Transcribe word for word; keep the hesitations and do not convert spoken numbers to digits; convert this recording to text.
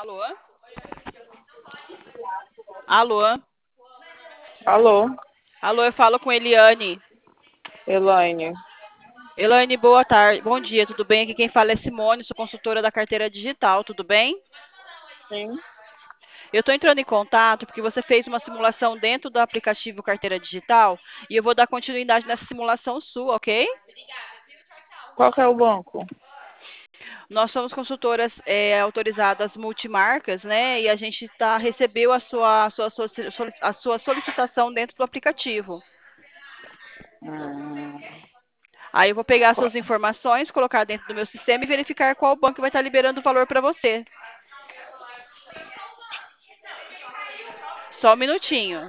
Alô? Alô? Alô, Alô, eu falo com Eliane. Elaine. Elaine, boa tarde. Bom dia, tudo bem? Aqui quem fala é Simone, sou consultora da carteira digital, tudo bem? Sim. Eu estou entrando em contato porque você fez uma simulação dentro do aplicativo Carteira Digital e eu vou dar continuidade nessa simulação sua, ok? Qual que é o banco? Nós somos consultoras é, autorizadas multimarcas, né? E a gente tá, recebeu a sua, a sua, a sua solicitação dentro do aplicativo. Hum, Aí eu vou pegar qual- suas informações, colocar dentro do meu sistema e verificar qual banco vai estar liberando o valor para você. Só um minutinho.